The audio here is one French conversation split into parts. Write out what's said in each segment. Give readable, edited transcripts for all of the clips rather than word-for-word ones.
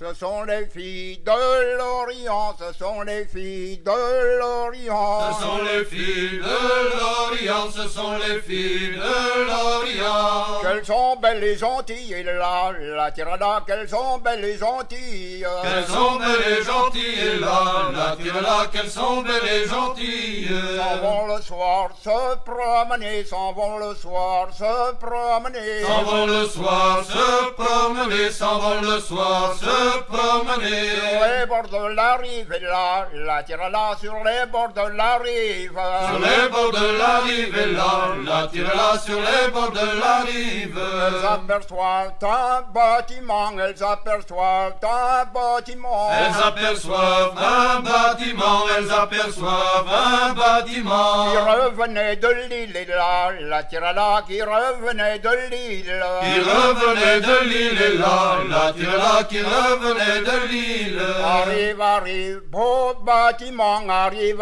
Ce sont les filles de l'Orient, ce sont les filles de l'Orient. Ce sont les filles de l'Orient, ce sont les filles de l'Orient. Qu'elles sont belles et gentilles, et la tire-là, qu'elles sont belles et gentilles. Qu'elles sont belles et gentilles, et la tire-là, qu'elles sont belles et gentilles. S'en vont le soir se promener, s'en vont le soir se promener. S'en vont le soir se promener, s'en vont le soir se promener. Sur les bords de la rive, et la tire-là, sur les bords de la rive. Sur les bords de la rive, et la tire-là, sur les bords de la rive. Elles aperçoivent un bâtiment, elles aperçoivent un bâtiment. Elles aperçoivent un bâtiment, elles aperçoivent un bâtiment. Qui revenait de l'île, et la tire-là, qui revenait de l'île. Qui revenait de l'île, et la tire-là, qui revenait de l'île. Arrive, arrive, beau bâtiment, arrive,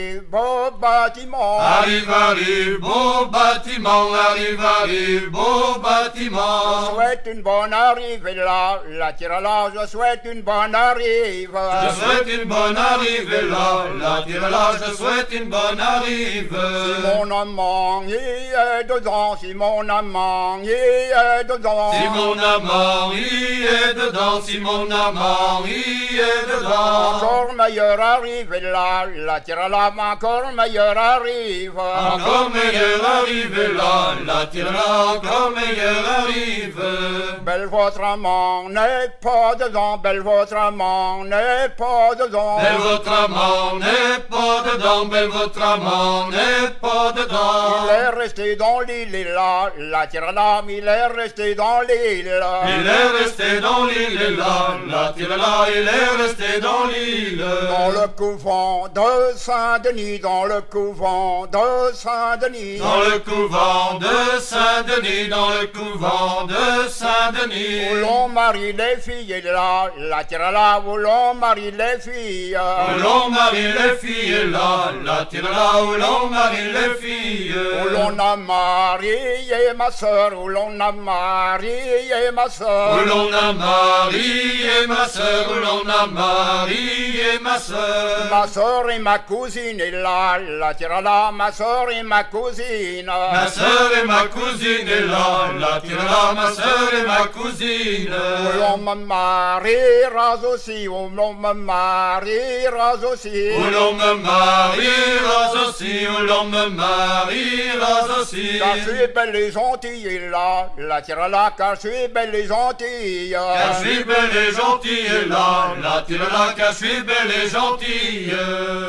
beau bâtiment. Arrive, beau bâtiment, arrive, beau bâtiment. Je souhaite une bonne arrivée, la tire-là, je souhaite une bonne arrive. Je souhaite une bonne arrivée, la tire-là, je souhaite une bonne arrive. Si mon amant y est dedans, si mon amant y est dedans. Si mon amant y est dedans, si mon amant y est dedans. Encore meilleur arrive, la tire-là, encore meilleur arrive. Encore meilleur arrive, la tire-là, encore meilleur arrive. Belle votre amant n'est pas dedans, belle votre amant n'est pas dedans. Belle votre amant n'est pas dedans, belle votre amant n'est pas dedans. Il est resté dans l'île, et la tire-là, il est resté dans l'île. Il est resté dans l'île, et la tire-là, il est resté dans l'île. Dans le couvent de Saint-Denis, dans le couvent de Saint-Denis. Dans le couvent de Saint-Denis, dans le couvent de Saint-Denis. Où l'on marie les filles, et la tire-là, où l'on marie les filles. Où l'on marie les filles, et la tire-là, où l'on marie les filles. Où l'on a marié ma sœur, où l'on a marié ma sœur. Où l'on a marié ma sœur, où l'on a marié ma sœur. Ma sœur et ma cousine, et la tire-là, ma sœur et ma cousine. Ma sœur et ma cousine, et la tire-là, ma sœur et ma cousine. Où l'on me mariera aussi, où l'on me mariera aussi. Où l'on me mariera aussi, où l'on me mariera aussi. Car je suis belle et gentille, et la tire-là, car je suis belle et gentille. Car je suis belle et gentille, et la tire-là, car je suis belle et gentille.